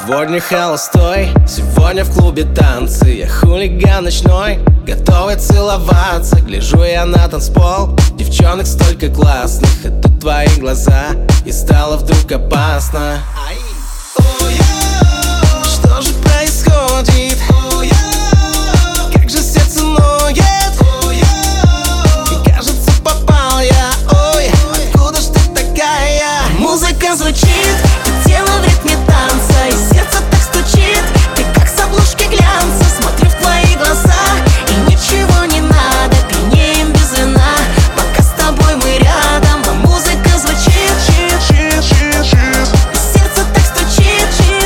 Сегодня холостой, сегодня в клубе танцы. Я хулиган ночной, готовый целоваться. Гляжу я на танцпол, девчонок столько классных. Это твои глаза, и стало вдруг опасно. Что же происходит? Как же сердце ноет. И кажется, попал я. Ой, откуда ж ты такая? Музыка звучит, и тело в ритме танца, и сердце так стучит. Ты как с обложки глянца. Смотрю в твои глаза, и ничего не надо. Пьянеем без вина, пока с тобой мы рядом. А музыка звучит, и сердце так стучит.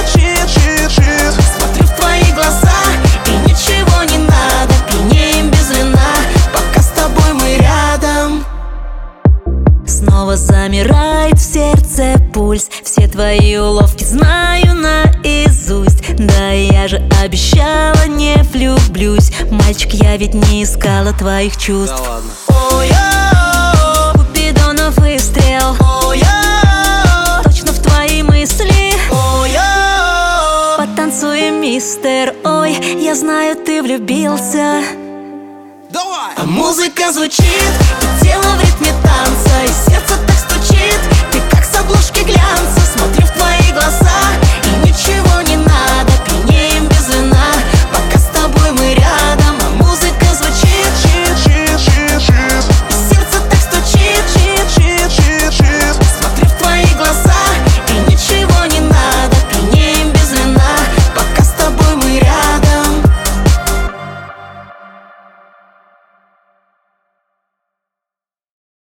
Смотрю в твои глаза, и ничего не надо. Пьянеем без вина, пока с тобой мы рядом. Снова замирает в сердце пульс. Все твои уловки знаю наизусть. Да я же обещала, не влюблюсь. Мальчик, я ведь не искала твоих чувств. Да ладно. Ой-о, Купидонов выстрел. Ой-о, точно в твои мысли. Ой-о, потанцуем, мистер. Ой, я знаю, ты влюбился. Давай! А музыка звучит, и тело в ритме танца, и сердце так стучит. Ты как с обложки глянца. Смотрю в твои глаза, и ничего не